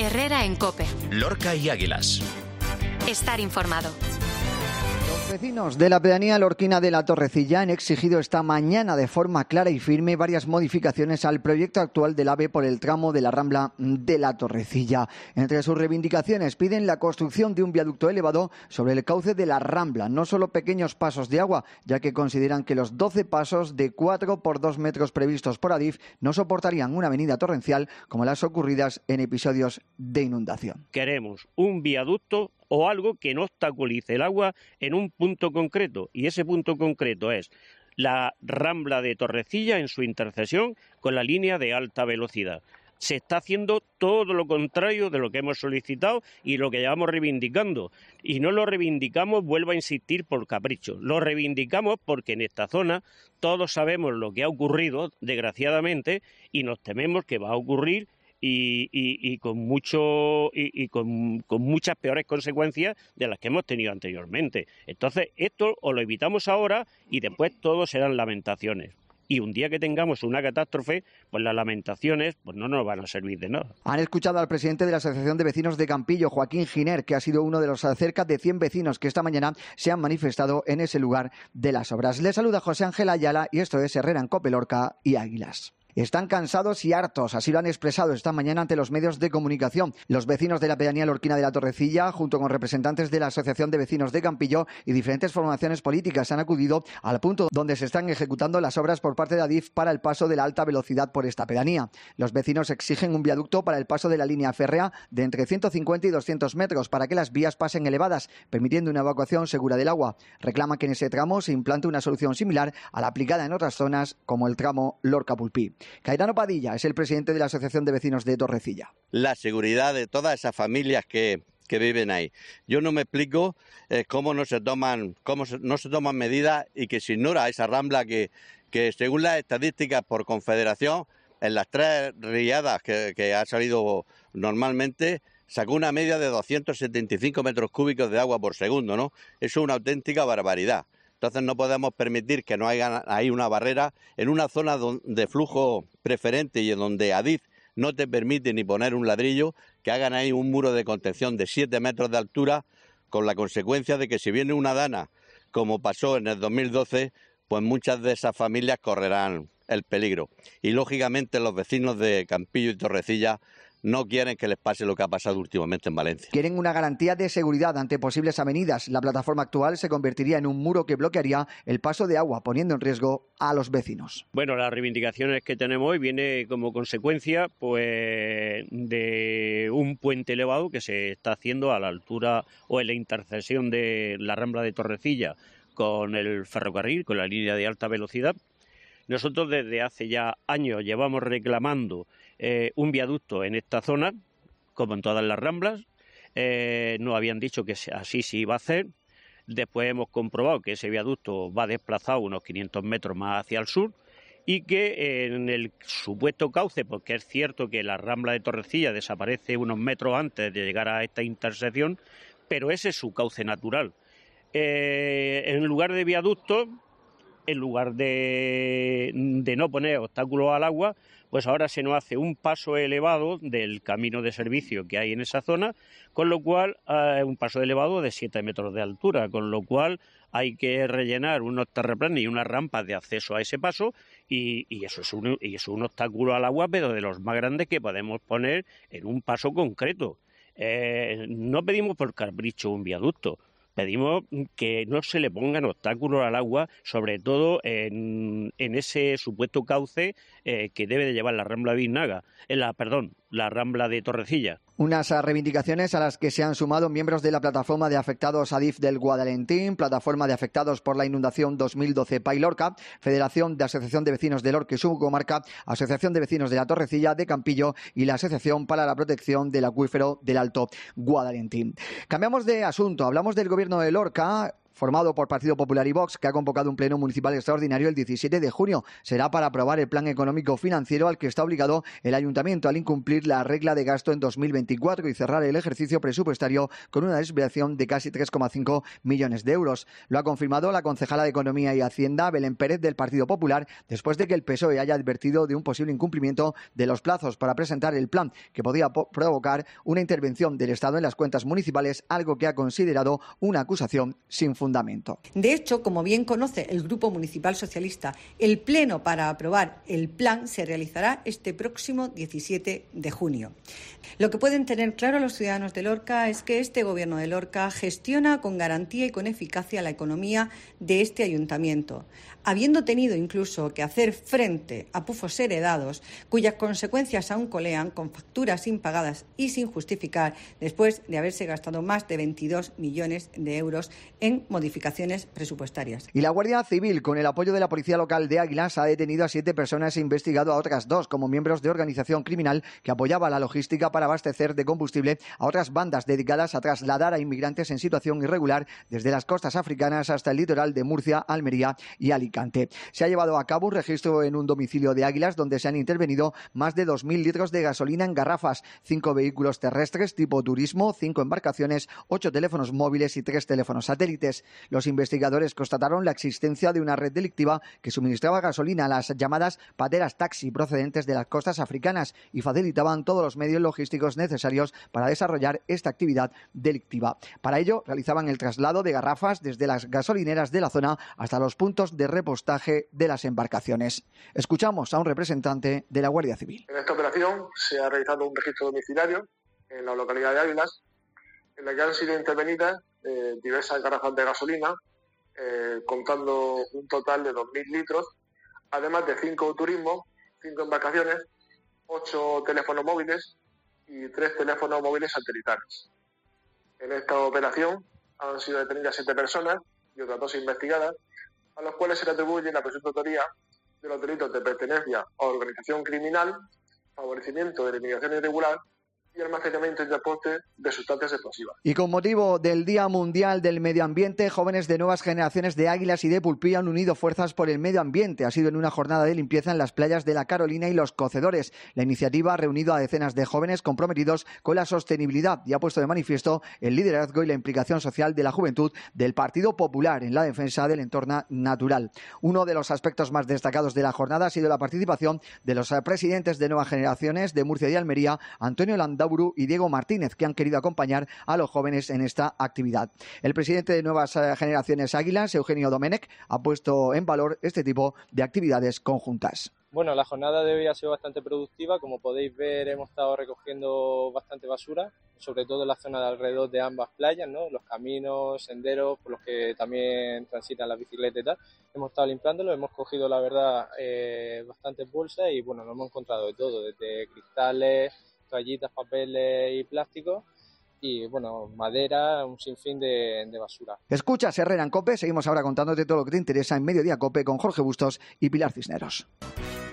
Herrera en COPE. Lorca y Águilas. Estar informado. Los vecinos de la pedanía lorquina de La Torrecilla han exigido esta mañana de forma clara y firme varias modificaciones al proyecto actual del AVE por el tramo de la Rambla de La Torrecilla. Entre sus reivindicaciones piden la construcción de un viaducto elevado sobre el cauce de la Rambla, no solo pequeños pasos de agua, ya que consideran que los 12 pasos de 4 por 2 metros previstos por Adif no soportarían una avenida torrencial como las ocurridas en episodios de inundación. Queremos un viaducto o algo que no obstaculice el agua en un punto concreto, y ese punto concreto es la Rambla de Torrecilla en su intersección con la línea de alta velocidad. Se está haciendo todo lo contrario de lo que hemos solicitado y lo que llevamos reivindicando. Y no lo reivindicamos, vuelvo a insistir, por capricho. Lo reivindicamos porque en esta zona todos sabemos lo que ha ocurrido, desgraciadamente, y nos tememos que va a ocurrir y con muchas peores consecuencias de las que hemos tenido anteriormente. Entonces, esto o lo evitamos ahora y después todo serán lamentaciones. Y un día que tengamos una catástrofe, pues las lamentaciones pues no nos van a servir de nada. Han escuchado al presidente de la Asociación de Vecinos de Campillo, Joaquín Giner, que ha sido uno de los cerca de 100 vecinos que esta mañana se han manifestado en ese lugar de las obras. Les saluda José Ángel Ayala y esto es Herrera en COPE, Lorca y Águilas. Están cansados y hartos, así lo han expresado esta mañana ante los medios de comunicación. Los vecinos de la pedanía lorquina de La Torrecilla, junto con representantes de la Asociación de Vecinos de Campillo y diferentes formaciones políticas, han acudido al punto donde se están ejecutando las obras por parte de Adif para el paso de la alta velocidad por esta pedanía. Los vecinos exigen un viaducto para el paso de la línea férrea de entre 150 y 200 metros para que las vías pasen elevadas, permitiendo una evacuación segura del agua. Reclama que en ese tramo se implante una solución similar a la aplicada en otras zonas, como el tramo Lorca-Pulpí. Caetano Padilla es el presidente de la Asociación de Vecinos de Torrecilla. La seguridad de todas esas familias que viven ahí. Yo no me explico cómo no se toman medidas y que se ignora esa rambla que según las estadísticas por Confederación, en las 3 riadas que ha salido normalmente, sacó una media de 275 metros cúbicos de agua por segundo, ¿no? Eso es una auténtica barbaridad. Entonces no podemos permitir que no haya ahí una barrera en una zona de flujo preferente y en donde Adif no te permite ni poner un ladrillo, que hagan ahí un muro de contención de 7 metros de altura, con la consecuencia de que si viene una dana, como pasó en el 2012, pues muchas de esas familias correrán el peligro. Y lógicamente los vecinos de Campillo y Torrecilla no quieren que les pase lo que ha pasado últimamente en Valencia. Quieren una garantía de seguridad ante posibles avenidas. La plataforma actual se convertiría en un muro que bloquearía el paso de agua, poniendo en riesgo a los vecinos. Bueno, las reivindicaciones que tenemos hoy viene como consecuencia pues de un puente elevado que se está haciendo a la altura o en la intersección de la Rambla de Torrecilla con el ferrocarril, con la línea de alta velocidad. Nosotros desde hace ya años llevamos reclamando un viaducto en esta zona, como en todas las ramblas. Nos habían dicho que así se iba a hacer. Después hemos comprobado que ese viaducto va desplazado unos 500 metros más hacia el sur y que en el supuesto cauce, porque es cierto que la Rambla de Torrecilla desaparece unos metros antes de llegar a esta intersección, pero ese es su cauce natural. En lugar de viaducto, en lugar de no poner obstáculos al agua, pues ahora se nos hace un paso elevado del camino de servicio que hay en esa zona, con lo cual un paso elevado de 7 metros de altura, con lo cual hay que rellenar unos terraplenes y unas rampas de acceso a ese paso y eso es un obstáculo al agua, pero de los más grandes que podemos poner en un paso concreto. No pedimos por capricho un viaducto. Pedimos que no se le pongan obstáculos al agua, sobre todo en ese supuesto cauce que debe de llevar la Rambla de Biznaga, la Rambla de Torrecilla. Unas reivindicaciones a las que se han sumado miembros de la plataforma de afectados Adif del Guadalentín, plataforma de afectados por la inundación 2012 Pailorca, Federación de Asociación de Vecinos de Lorca y su comarca, Asociación de Vecinos de La Torrecilla, de Campillo y la Asociación para la Protección del Acuífero del Alto Guadalentín. Cambiamos de asunto, hablamos del gobierno de Lorca. formado por Partido Popular y Vox, que ha convocado un pleno municipal extraordinario el 17 de junio. Será para aprobar el plan económico financiero al que está obligado el ayuntamiento al incumplir la regla de gasto en 2024 y cerrar el ejercicio presupuestario con una desviación de casi 3,5 millones de euros. Lo ha confirmado la concejala de Economía y Hacienda, Belén Pérez, del Partido Popular, después de que el PSOE haya advertido de un posible incumplimiento de los plazos para presentar el plan, que podía provocar una intervención del Estado en las cuentas municipales, algo que ha considerado una acusación sin fundamento. De hecho, como bien conoce el Grupo Municipal Socialista, el pleno para aprobar el plan se realizará este próximo 17 de junio. Lo que pueden tener claro los ciudadanos de Lorca es que este Gobierno de Lorca gestiona con garantía y con eficacia la economía de este ayuntamiento, habiendo tenido incluso que hacer frente a pufos heredados cuyas consecuencias aún colean con facturas impagadas y sin justificar después de haberse gastado más de 22 millones de euros en modificaciones presupuestarias. Y la Guardia Civil, con el apoyo de la Policía Local de Águilas, ha detenido a 7 personas e investigado a otras 2 como miembros de organización criminal que apoyaba la logística para abastecer de combustible a otras bandas dedicadas a trasladar a inmigrantes en situación irregular desde las costas africanas hasta el litoral de Murcia, Almería y Alicante. Se ha llevado a cabo un registro en un domicilio de Águilas donde se han intervenido más de 2.000 litros de gasolina en garrafas, 5 vehículos terrestres tipo turismo, 5 embarcaciones, 8 teléfonos móviles y 3 teléfonos satélites. Los investigadores constataron la existencia de una red delictiva que suministraba gasolina a las llamadas pateras taxi procedentes de las costas africanas y facilitaban todos los medios logísticos necesarios para desarrollar esta actividad delictiva. Para ello, realizaban el traslado de garrafas desde las gasolineras de la zona hasta los puntos de repostaje de las embarcaciones. Escuchamos a un representante de la Guardia Civil. En esta operación se ha realizado un registro domiciliario en la localidad de Águilas, en la que han sido intervenidas diversas garrafas de gasolina, contando un total de 2.000 litros, además de 5 turismos, 5 embarcaciones, 8 teléfonos móviles y 3 teléfonos móviles satelitales. En esta operación han sido detenidas 7 personas y otras 2 investigadas, a los cuales se le atribuye la presunta autoría de los delitos de pertenencia a organización criminal, favorecimiento de la inmigración irregular y almacenamiento y transporte de sustancias explosivas. Y con motivo del Día Mundial del Medio Ambiente, jóvenes de nuevas generaciones de Águilas y de Pulpí han unido fuerzas por el medio ambiente. Ha sido en una jornada de limpieza en las playas de La Carolina y Los Cocedores. La iniciativa ha reunido a decenas de jóvenes comprometidos con la sostenibilidad y ha puesto de manifiesto el liderazgo y la implicación social de la juventud del Partido Popular en la defensa del entorno natural. Uno de los aspectos más destacados de la jornada ha sido la participación de los presidentes de nuevas generaciones de Murcia y Almería, Antonio Landau y Diego Martínez, que han querido acompañar a los jóvenes en esta actividad. El presidente de Nuevas Generaciones Águilas, Eugenio Domenech, ha puesto en valor este tipo de actividades conjuntas. Bueno, la jornada de hoy ha sido bastante productiva. Como podéis ver, hemos estado recogiendo bastante basura, sobre todo en la zona de alrededor de ambas playas, ¿no? Los caminos, senderos por los que también transitan las bicicletas y tal. Hemos estado limpiándolo, hemos cogido, la verdad, bastantes bolsas y bueno, nos hemos encontrado de todo, desde cristales, toallitas, papeles y plásticos y, bueno, madera, un sinfín de basura. Escuchas Herrera en COPE, seguimos ahora contándote todo lo que te interesa en Mediodía COPE con Jorge Bustos y Pilar Cisneros.